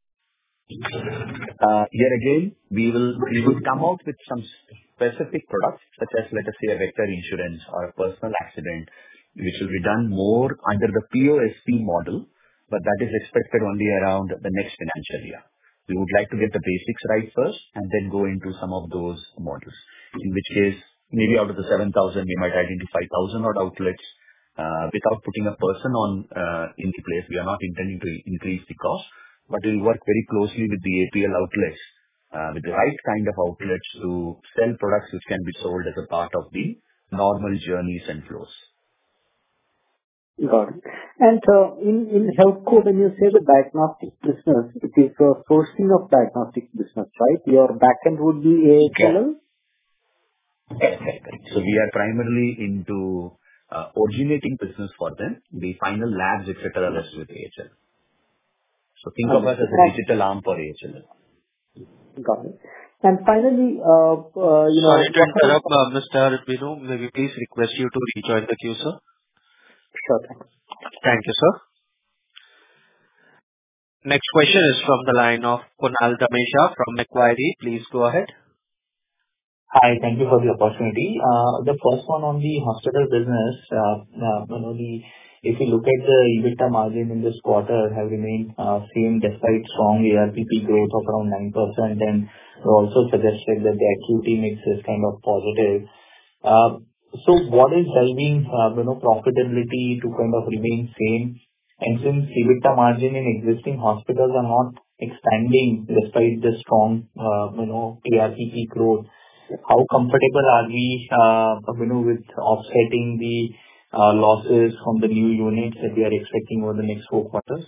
Uh, here again, we will we will come out with some specific products, such as, let us say, a vector insurance or a personal accident, which will be done more under the P O S P model, but that is expected only around the next financial year. We would like to get the basics right first and then go into some of those models, in which case, maybe out of the seven thousand, we might identify one thousand odd outlets uh, without putting a person on uh, in the place. We are not intending to increase the cost, but we'll work very closely with the A P L outlets, uh, with the right kind of outlets to sell products which can be sold as a part of the normal journeys and flows.
Got it. And uh, in in HealthCo, when you say the diagnostic business, it is a sourcing of diagnostic business, right? Your backend would be A H L L?
Yes, correct, correct. So we are primarily into uh, originating business for them. The final labs, et cetera, rests with A H L. So think of us as a digital arm for A H L.
Got it. And finally, uh, uh, you know...
Sorry to interrupt, uh, Mister Binu. May we please request you to rejoin the queue, sir?
Sure, thanks.
Thank you, sir. Next question is from the line of Kunal Dhamesha from Macquarie. Please go ahead.
Hi, thank you for the opportunity. Uh, The first one on the hospital business, uh, uh, you know, the if you look at the EBITDA margin in this quarter have remained uh, same despite strong A R P P growth of around nine percent, and you also suggested that the acuity mix is kind of positive. Uh, So what is driving, uh, you know, profitability to kind of remain same? And since EBITDA margin in existing hospitals are not expanding despite the strong, uh, you know, A R P P growth, how comfortable are we, uh, you know, with offsetting the uh, losses from the new units that we are expecting over the next four quarters?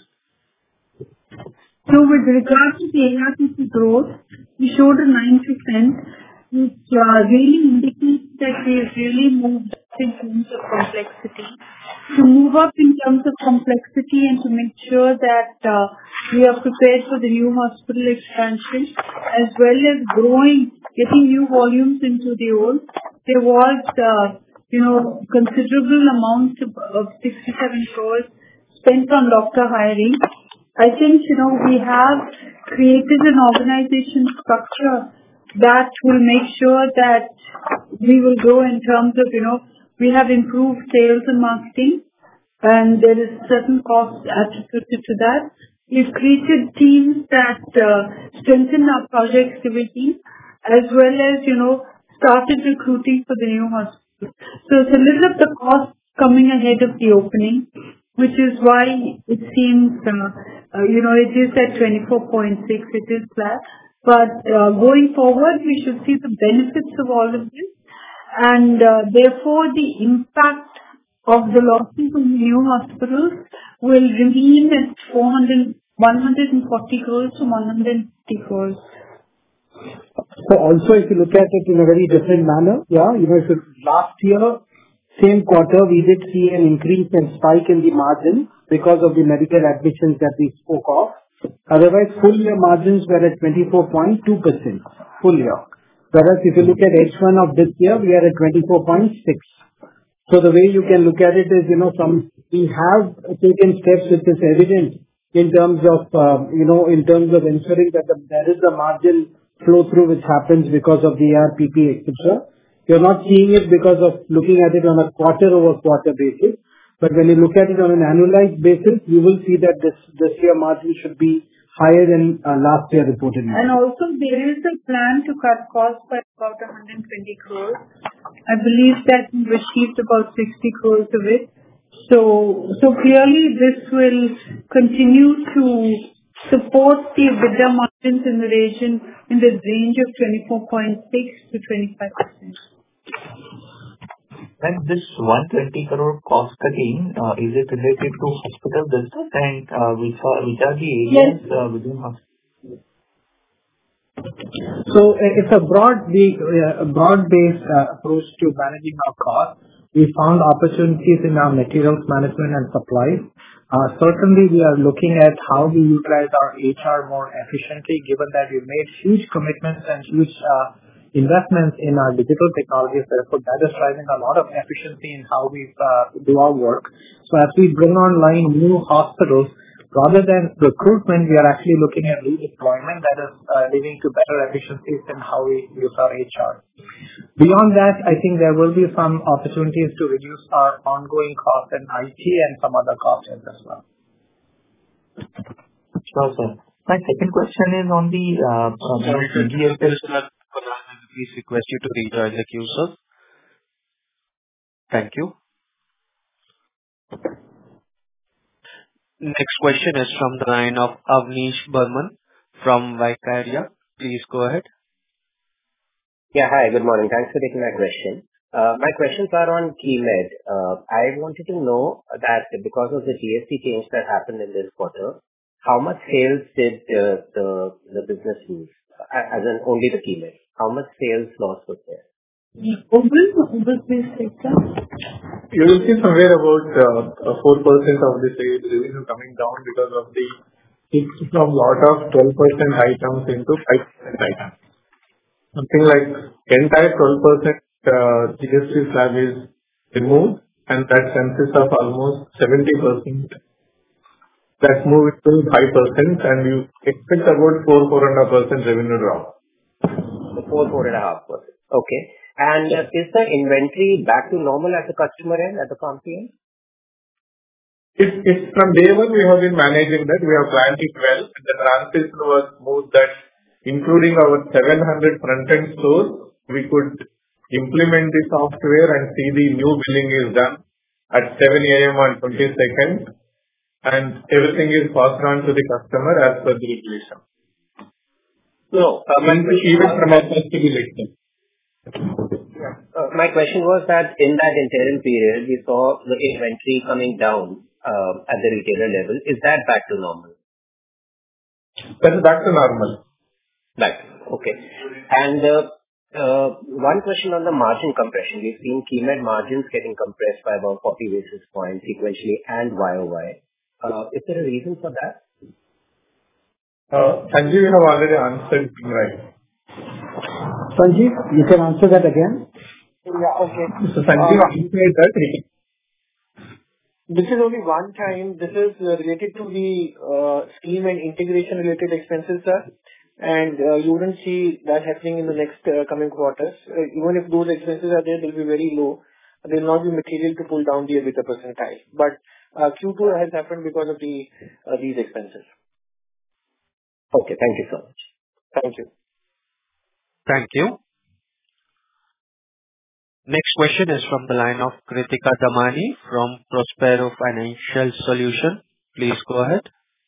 So with regards to the A R P P growth, we showed a nine percent, which uh, really indicates that we have really moved up in terms of complexity. To move up in terms of complexity and to make sure that uh, we are prepared for the new hospital expansion, as well as growing, getting new volumes into the old, there was, uh, you know, considerable amount of, of sixty-seven crores spent on doctor hiring. I think, you know, we have created an organization structure that will make sure that we will grow in terms of, you know, we have improved sales and marketing, and there is certain costs attributed to that. We've created teams that uh, strengthen our project activity, as well as, you know, started recruiting for the new hospital. So it's a little of the cost coming ahead of the opening, which is why it seems, uh, uh, you know, it is at twenty-four point six, it is flat. But uh, going forward, we should see the benefits of all of this. And uh, therefore, the impact of the losses in new hospitals will remain at four hundred, one hundred forty crores to one hundred fifty crores.
So also, if you look at it in a very different manner, yeah, you know, if it, last year, same quarter, we did see an increase and spike in the margin because of the medical admissions that we spoke of. Otherwise, full year margins were at twenty-four point two percent, full year. Whereas if you look at H one of this year, we are at twenty-four point six. So the way you can look at it is, you know, some, we have taken steps which is evident in terms of, uh, you know, in terms of ensuring that the, there is a margin flow through which happens because of the A R P P, et cetera. You're not seeing it because of looking at it on a quarter over quarter basis. But when you look at it on an annualized basis, you will see that this, this year margin should be higher than last year reported margin.
Also there is a plan to cut costs by about one hundred twenty crores. I believe that we received about sixty crores of it. So, so clearly this will continue to support the EBITDA margins in the region, in the range of twenty-four point six to twenty-five percent.
And this one hundred twenty crore cost cutting, uh, is it related to hospital business, and uh, which are which are the areas
Yes.
uh, within hospital?
So uh, it's a broad, uh, broad-based uh, approach to managing our costs. We found opportunities in our materials management and supplies. Uh, certainly, we are looking at how we utilize our H R more efficiently, given that we made huge commitments and huge uh, investments in our digital technologies. Therefore, that is driving a lot of efficiency in how we uh, do our work. So as we bring online new hospitals, rather than recruitment, we are actually looking at redeployment that is uh, leading to better efficiencies in how we use our H R. Beyond that, I think there will be some opportunities to reduce our ongoing costs in I T and some other costs as well.
Sure, sir. My second question is on the uh,
Sorry to interrupt you, sir. Please request you to rejoin the queue, sir. Thank you. Next question is from the line of Avnish Burman from Vaikarya. Please go ahead.
Yeah, hi, good morning. Thanks for taking my question. Uh, my questions are on Keimed. Uh, I wanted to know that because of the G S T change that happened in this quarter, how much sales did uh, the the business lose? Uh, as in only the Keimed. How much sales loss was there?
Obul, Obul, please take that.
You will see somewhere about uh, four percent of the sales revenue coming down because of the shift from lot of twelve percent items into five percent items. Something like entire twelve percent uh, G S T slab is removed, and that consists of almost seventy percent that move it to five percent, and you expect about four, four and a half percent revenue drop.
four, four and a half percent. Okay. And uh, is the inventory back to normal at the customer end, at the company end?
It's, it's from day one we have been managing that. We have planned it well. And the transition was smooth that including our seven hundred front-end stores, we could implement the software and see the new billing is done at seven a m on twenty-second, and everything is passed on to the customer as per the regulation.
No, uh, my
even from our customer election.
Yeah. Uh, my question was that in that interim period, we saw the inventory coming down uh, at the retailer level. Is that back to normal?
That's back to normal.
Right. Okay. And uh, uh, one question on the margin compression. We've seen Keimed margins getting compressed by about forty basis points sequentially and Y O Y. Uh, is there a reason for that?
Uh, Sanjeev, you have already answered right.
Sanjeev, you can answer that again.
Yeah, okay.
So Sanjeev
Uh,
answered that.
This is only one time. This is uh, related to the uh, scheme and integration related expenses, sir. And uh, you wouldn't see that happening in the next uh, coming quarters. Uh, even if those expenses are there, they'll be very low. They will not be material to pull down the EBITDA percentile. But uh, Q two has happened because of the uh, these expenses.
Okay, thank you so much.
Thank you.
Thank you. Next question is from the line of Kritika Damani from Prospero Financial Solutions. Please go ahead.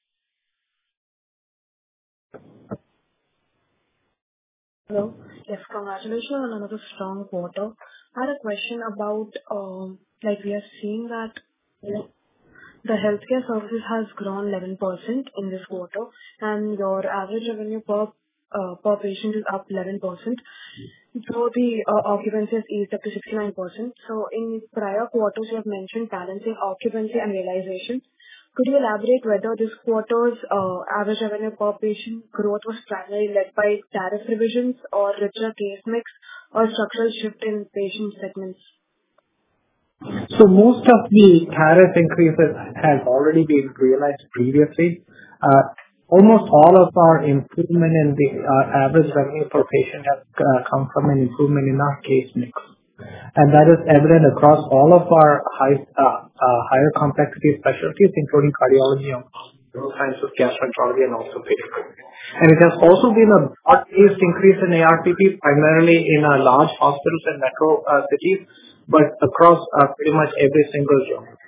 Hello. Yes, congratulations on another strong quarter. I had a question about, um, like we are seeing that you know, the healthcare services has grown eleven percent in this quarter, and your average revenue per uh, per patient is up eleven percent. So the uh, occupancy has eased up to sixty-nine percent. So in prior quarters, you have mentioned balancing occupancy and realization. Could you elaborate whether this quarter's uh, average revenue per patient growth was primarily led by tariff revisions or richer case mix or structural shift in patient segments?
So most of the tariff increases have already been realized previously. Uh, almost all of our improvement in the uh, average revenue per patient has uh, come from an improvement in our case mix. And that is evident across all of our high, uh, uh, higher complexity specialties, including cardiology, neuroscience of gastroenterology and also pediatrics. And it has also been a broad-based increase in A R P P, primarily in uh, large hospitals and metro uh, cities, but across uh, pretty much every single geography.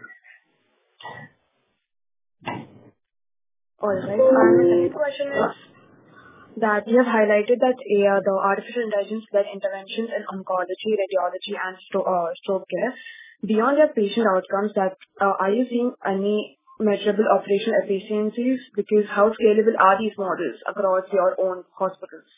All right. And the second question is that you have highlighted that A R, the artificial intelligence-led interventions in oncology, radiology, and stro- uh, stroke care, beyond their patient outcomes, that uh, are you seeing any measurable operational efficiencies? Because how scalable are these models across your own hospitals?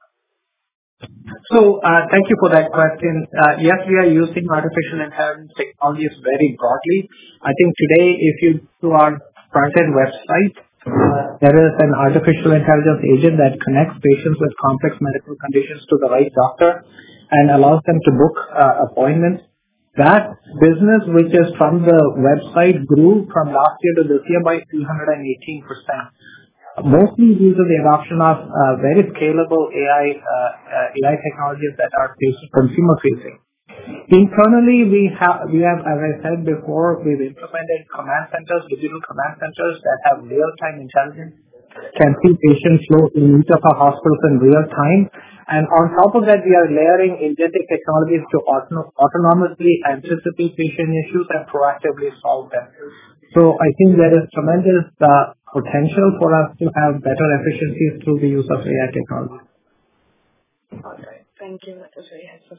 So, uh, thank you for that question. Uh, yes, we are using artificial intelligence technologies very broadly. I think today, if you go to our front-end website, uh, there is an artificial intelligence agent that connects patients with complex medical conditions to the right doctor and allows them to book uh, appointments. That business, which is from the website, grew from last year to this year by three hundred eighteen percent. Mostly due to the adoption of uh, very scalable A I uh, uh, A I technologies that are consumer facing. Internally, we have, we have, as I said before, we've implemented command centers, digital command centers that have real-time intelligence, can see patient flow in each of our hospitals in real time. And on top of that, we are layering agentic technologies to auto- autonomously anticipate patient issues and proactively solve them. So I think there is tremendous uh, potential for us to have better efficiencies through the use of A I technology.
All right. Thank you. That was very helpful.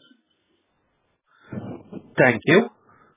Thank you.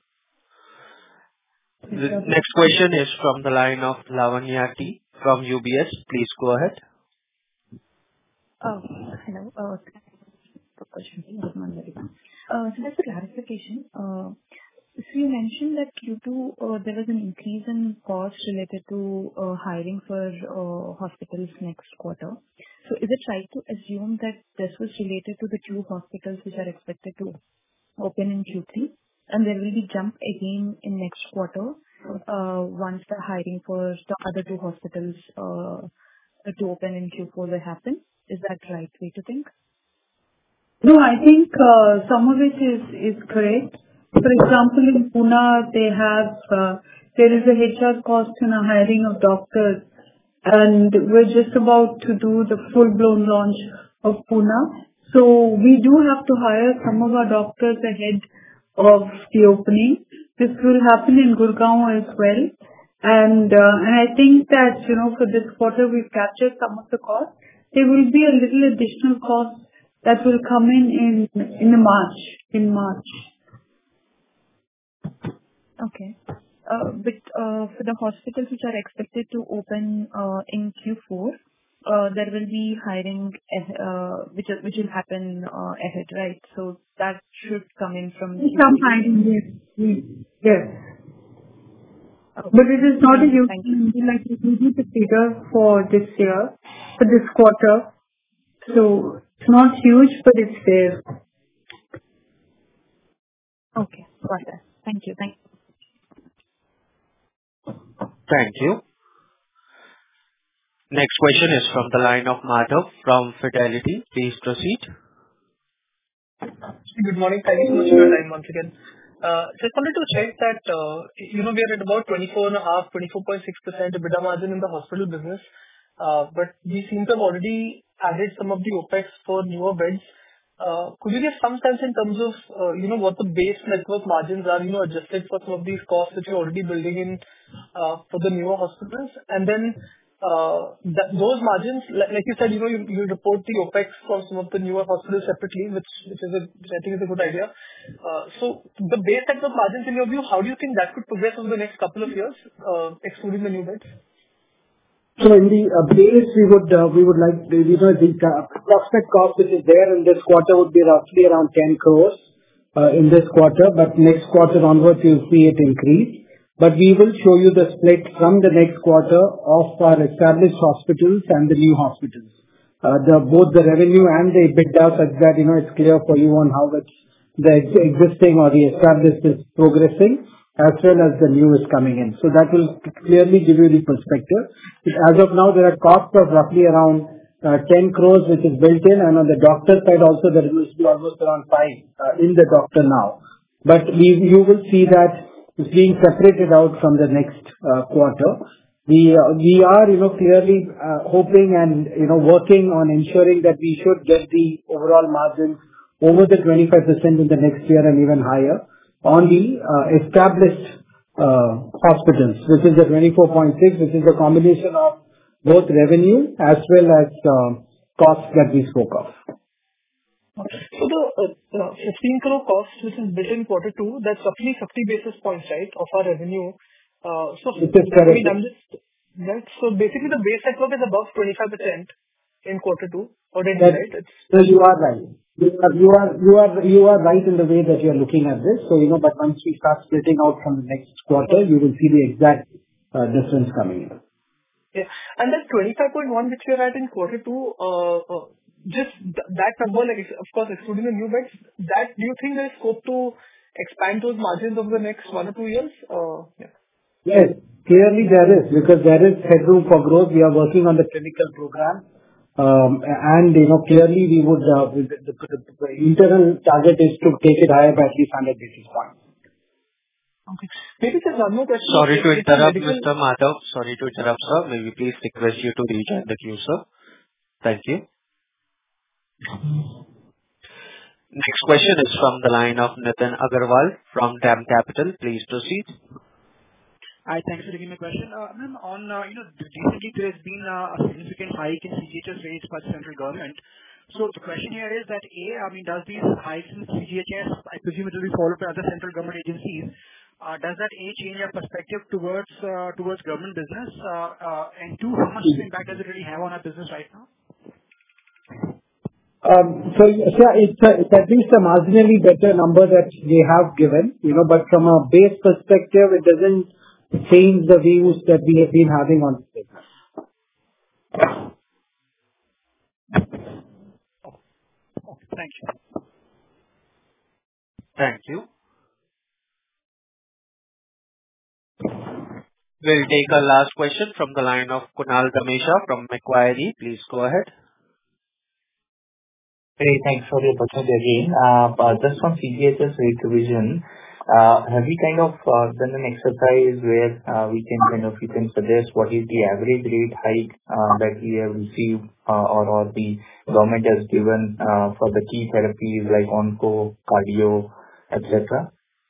The next question is from the line of Lavanya T from U B S. Please go ahead.
Oh, hello. Uh, Good question. Good morning, everyone. Uh, So just a clarification. Uh, So you mentioned that Q two, uh, there was an increase in cost related to uh, hiring for uh, hospitals next quarter. So is it right to assume that this was related to the two hospitals which are expected to open in Q three, and there will be jump again in next quarter uh, once the hiring for the other two hospitals uh, to open in Q four will happen? Is that right way to think?
No, I think uh, some of it is is correct. For example, in Pune, they have uh, there is a H R cost in a hiring of doctors, and we're just about to do the full-blown launch of Pune. So we do have to hire some of our doctors ahead of the opening. This will happen in Gurgaon as well. And uh, and I think that, you know, for this quarter, we've captured some of the costs. There will be a little additional cost that will come in in in the March. In March.
Okay. Uh, But uh, for the hospitals which are expected to open uh, in Q four, uh, there will be hiring eh- uh, which is- which will happen uh, ahead, right? So that should come in from Q three.
Some hiring, yes. Yes.
Okay.
But it is not a huge
Thank you.
number, like we need the figure for this year, for this quarter. So it's not huge, but it's there.
Okay. Got that. Thank you. Thank you.
Thank you. Next question is from the line of Madhav from Fidelity. Please proceed.
Good morning. Thank you so much for your time once again. Uh, Just wanted to check that, uh, you know, we are at about twenty-four point five, twenty-four point six percent EBITDA margin in the hospital business. Uh, But we seem to have already added some of the OpEx for newer beds. Uh, Could you give some sense in terms of, uh, you know, what the base network margins are, you know, adjusted for some of these costs that you're already building in, uh, for the newer hospitals? And then, uh, that those margins, like like you said, you know, you you report the OpEx for some of the newer hospitals separately, which which is a, which I think is a good idea. Uh, So the base network margins, in your view, how do you think that could progress over the next couple of years, uh, excluding the new beds?
So in the uh, base, we would uh, we would like the, you know, the uh, approximate cost which is there in this quarter would be roughly around ten crores uh, in this quarter, but next quarter onwards you'll see it increase. But we will show you the split from the next quarter of our established hospitals and the new hospitals. Uh, the both the revenue and the EBITDA, such that, you know, it's clear for you on how it's the ex- existing or the established is progressing, as well as the new is coming in. So that will clearly give you the perspective. As of now, there are costs of roughly around uh, ten crores, which is built in, and on the doctor side also, there will be almost around five uh, in the doctor now. But we, you will see that it's being separated out from the next uh, quarter. We are clearly hoping and working on ensuring that we should get the overall margins over the twenty-five percent in the next year and even higher on the established hospitals, which is the twenty-four point six, which is a combination of both revenue as well as costs that we spoke of.
The fifteen crore cost, which is built in quarter two, that's roughly fifty basis points, right, of our revenue.
This is correct.
I mean, I'm just, that's, so basically the base network is above twenty-five percent in quarter two already, right? It's,
so you are right. You are, you are, you are, you are right in the way that you are looking at this. So, you know, but once we start splitting out from the next quarter, you will see the exact uh, difference coming in.
Yeah. And that twenty-five point one which we are at in quarter two, uh, uh, just th- that number, like, of course, excluding the new beds, that, do you think there is scope to expand those margins over the next one or two years? Uh, yeah.
Yes, clearly there is, because there is headroom for growth. We are working on the clinical program. Um, and, you know, clearly we would, uh, the, the, the, the internal target is to take it higher by at least one hundred basis points.
Okay. Maybe just one more question.
Sorry to interrupt, Mister Madhav. Sorry to interrupt, sir. May we please request you to rejoin the queue, sir? Thank you. Next question is from the line of Nitin Agarwal from DAM Capital. Please proceed.
Hi, thanks for taking my question. Uh, ma'am, on, uh, you know, recently there has been uh, a significant hike in C G H S rates by the central government. So the question here is that, A, I mean, does these hikes in C G H S, I presume it will be followed by other central government agencies, uh, does that, A, change your perspective towards uh, towards government business? Uh, uh, and two, how much impact does it really have on our business right now?
Um, so, yeah, it's, a, it's at least a marginally better number that they have given, you know, but from a base perspective, it doesn't change the views that we have been having on this business.
Thank you.
Thank you. We'll take a last question from the line of Kunal Dhamesha from Macquarie. Please go ahead.
Hey, thanks for the opportunity again. Uh, just on C G H S rate revision, uh, have we kind of uh, done an exercise where uh, we can kind of, you can suggest what is the average rate hike uh, that we have received uh, or, or the government has given uh, for the key therapies like onco, cardio, et cetera?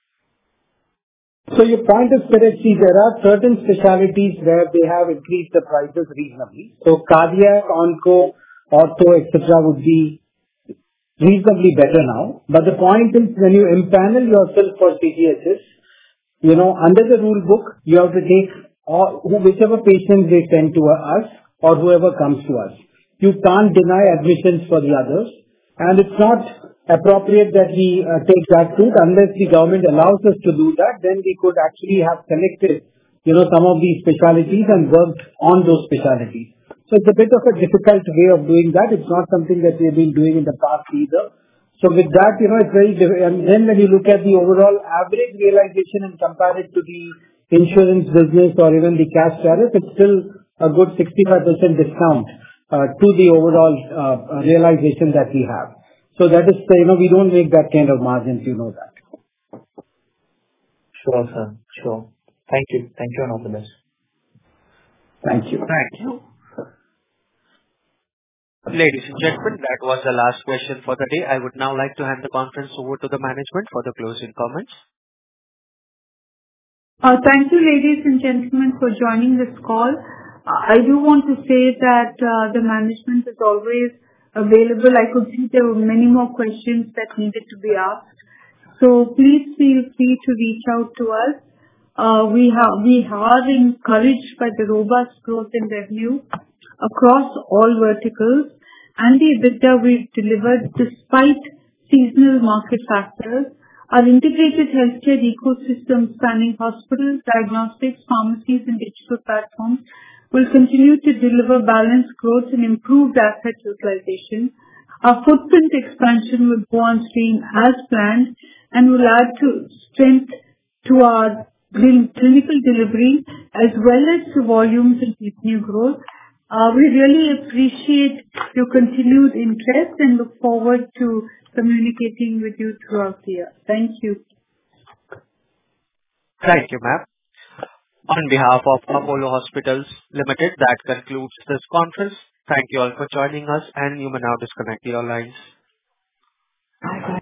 So your point is correct. See, there are certain specialties where they have increased the prices reasonably. So cardiac, onco, ortho, et cetera would be reasonably better now. But the point is, when you empanel yourself for C G H S, you know, under the rule book, you have to take all, whichever patients they send to us or whoever comes to us. You can't deny admissions for the others. And it's not appropriate that we uh, take that route unless the government allows us to do that. Then we could actually have selected, you know, some of these specialties and worked on those specialties. So it's a bit of a difficult way of doing that. It's not something that we've been doing in the past either. So with that, you know, it's very difficult. And then when you look at the overall average realization and compare it to the insurance business or even the cash tariff, it's still a good sixty-five percent discount uh, to the overall uh, realization that we have. So that is, you know, we don't make that kind of margins, you know that.
Sure, sir. Sure. Thank you. Thank you and all the best.
Thank you.
Thank you. Ladies and gentlemen, that was the last question for the day. I would now like to hand the conference over to the management for the closing comments.
Uh, thank you, ladies and gentlemen, for joining this call. Uh, I do want to say that uh, the management is always available. I could see there were many more questions that needed to be asked. So please feel free to reach out to us. Uh, we have we are encouraged by the robust growth in revenue across all verticals and the EBITDA we've delivered despite seasonal market factors. Our integrated healthcare ecosystem spanning hospitals, diagnostics, pharmacies and digital platforms will continue to deliver balanced growth and improved asset utilization. Our footprint expansion will go on stream as planned and will add to strength to our clinical delivery as well as to volumes and revenue growth. Uh, we really appreciate your continued interest and look forward to communicating with you throughout the year. Thank you.
Thank you, ma'am. On behalf of Apollo Hospitals Limited, that concludes this conference. Thank you all for joining us, and you may now disconnect your lines.